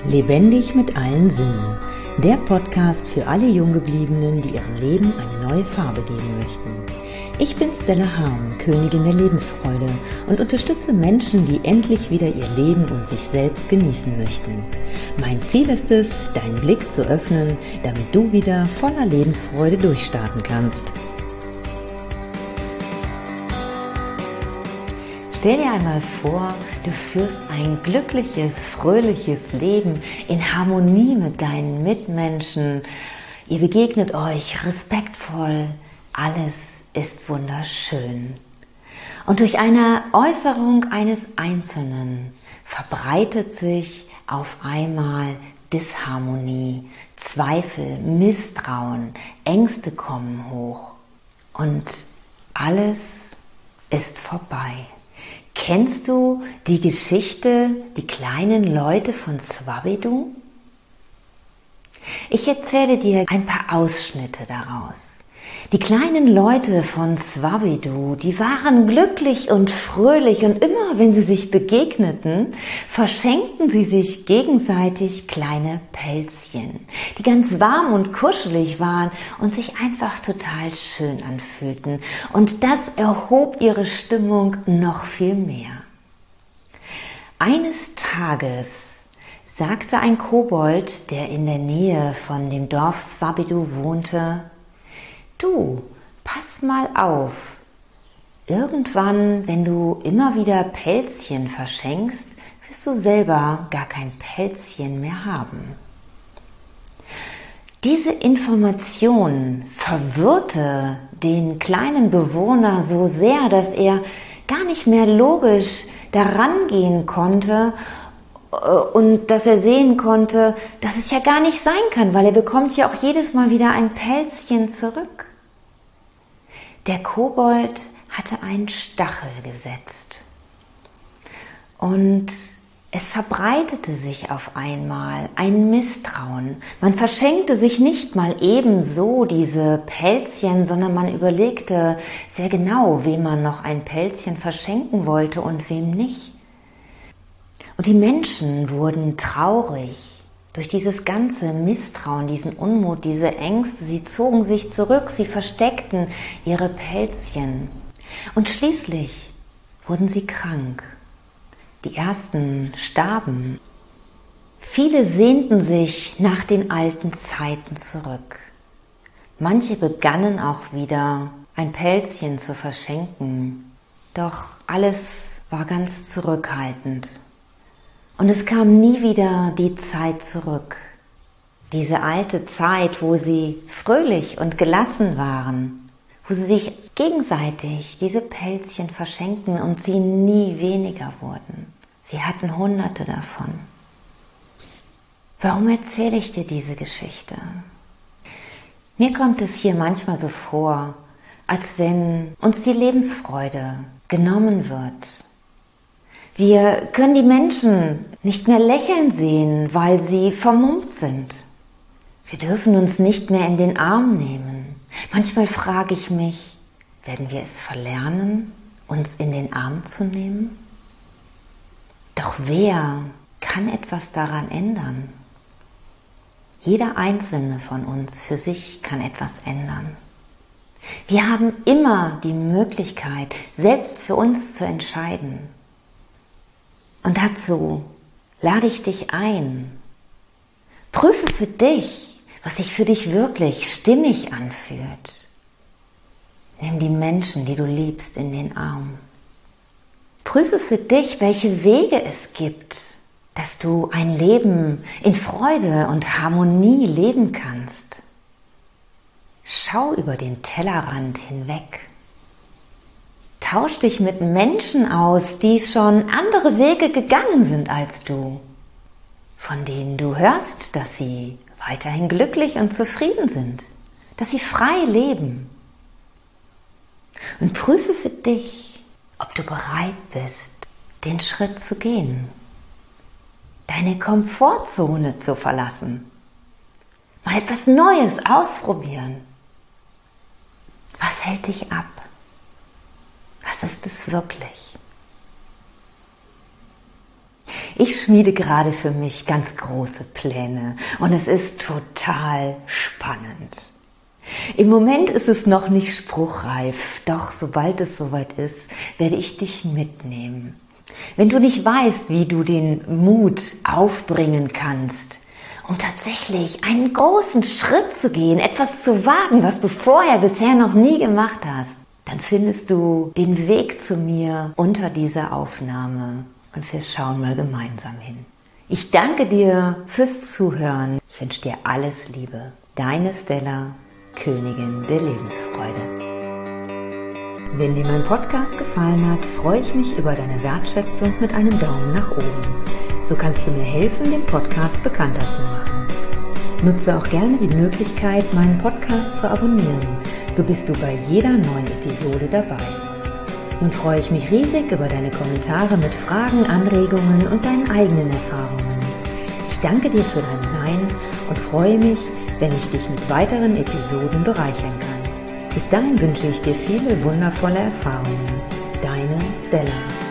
Lebendig mit allen Sinnen. Der Podcast für alle Junggebliebenen, die ihrem Leben eine neue Farbe geben möchten. Ich bin Stella Harm, Königin der Lebensfreude und unterstütze Menschen, die endlich wieder ihr Leben und sich selbst genießen möchten. Mein Ziel ist es, deinen Blick zu öffnen, damit du wieder voller Lebensfreude durchstarten kannst. Stell dir einmal vor, du führst ein glückliches, fröhliches Leben in Harmonie mit deinen Mitmenschen. Ihr begegnet euch respektvoll. Alles ist wunderschön. Und durch eine Äußerung eines Einzelnen verbreitet sich auf einmal Disharmonie, Zweifel, Misstrauen, Ängste kommen hoch und alles ist vorbei. Kennst du die Geschichte Die kleinen Leute von Swabedou? Ich erzähle dir ein paar Ausschnitte daraus. Die kleinen Leute von Swabedou, die waren glücklich und fröhlich und immer, wenn sie sich begegneten, verschenkten sie sich gegenseitig kleine Pelzchen, die ganz warm und kuschelig waren und sich einfach total schön anfühlten. Und das erhob ihre Stimmung noch viel mehr. Eines Tages sagte ein Kobold, der in der Nähe von dem Dorf Swabedou wohnte: Du, pass mal auf. Irgendwann, wenn du immer wieder Pelzchen verschenkst, wirst du selber gar kein Pelzchen mehr haben. Diese Information verwirrte den kleinen Bewohner so sehr, dass er gar nicht mehr logisch daran gehen konnte und dass er sehen konnte, dass es ja gar nicht sein kann, weil er bekommt ja auch jedes Mal wieder ein Pelzchen zurück. Der Kobold hatte einen Stachel gesetzt und es verbreitete sich auf einmal ein Misstrauen. Man verschenkte sich nicht mal ebenso diese Pelzchen, sondern man überlegte sehr genau, wem man noch ein Pelzchen verschenken wollte und wem nicht. Und die Menschen wurden traurig. Durch dieses ganze Misstrauen, diesen Unmut, diese Ängste, sie zogen sich zurück, sie versteckten ihre Pelzchen. Und schließlich wurden sie krank. Die ersten starben. Viele sehnten sich nach den alten Zeiten zurück. Manche begannen auch wieder ein Pelzchen zu verschenken. Doch alles war ganz zurückhaltend. Und es kam nie wieder die Zeit zurück. Diese alte Zeit, wo sie fröhlich und gelassen waren, wo sie sich gegenseitig diese Pelzchen verschenkten und sie nie weniger wurden. Sie hatten Hunderte davon. Warum erzähle ich dir diese Geschichte? Mir kommt es hier manchmal so vor, als wenn uns die Lebensfreude genommen wird. Wir können die Menschen nicht mehr lächeln sehen, weil sie vermummt sind. Wir dürfen uns nicht mehr in den Arm nehmen. Manchmal frage ich mich, werden wir es verlernen, uns in den Arm zu nehmen? Doch wer kann etwas daran ändern? Jeder Einzelne von uns für sich kann etwas ändern. Wir haben immer die Möglichkeit, selbst für uns zu entscheiden. Und dazu lade ich dich ein. Prüfe für dich, was sich für dich wirklich stimmig anfühlt. Nimm die Menschen, die du liebst, in den Arm. Prüfe für dich, welche Wege es gibt, dass du ein Leben in Freude und Harmonie leben kannst. Schau über den Tellerrand hinweg. Tausch dich mit Menschen aus, die schon andere Wege gegangen sind als du, von denen du hörst, dass sie weiterhin glücklich und zufrieden sind, dass sie frei leben. Und prüfe für dich, ob du bereit bist, den Schritt zu gehen, deine Komfortzone zu verlassen, mal etwas Neues ausprobieren. Was hält dich ab? Was ist es wirklich? Ich schmiede gerade für mich ganz große Pläne und es ist total spannend. Im Moment ist es noch nicht spruchreif, doch sobald es soweit ist, werde ich dich mitnehmen. Wenn du nicht weißt, wie du den Mut aufbringen kannst, um tatsächlich einen großen Schritt zu gehen, etwas zu wagen, was du bisher noch nie gemacht hast, dann findest du den Weg zu mir unter dieser Aufnahme und wir schauen mal gemeinsam hin. Ich danke dir fürs Zuhören. Ich wünsche dir alles Liebe. Deine Stella, Königin der Lebensfreude. Wenn dir mein Podcast gefallen hat, freue ich mich über deine Wertschätzung mit einem Daumen nach oben. So kannst du mir helfen, den Podcast bekannter zu machen. Nutze auch gerne die Möglichkeit, meinen Podcast zu abonnieren. So bist du bei jeder neuen Episode dabei. Nun freue ich mich riesig über deine Kommentare mit Fragen, Anregungen und deinen eigenen Erfahrungen. Ich danke dir für dein Sein und freue mich, wenn ich dich mit weiteren Episoden bereichern kann. Bis dahin wünsche ich dir viele wundervolle Erfahrungen. Deine Stella.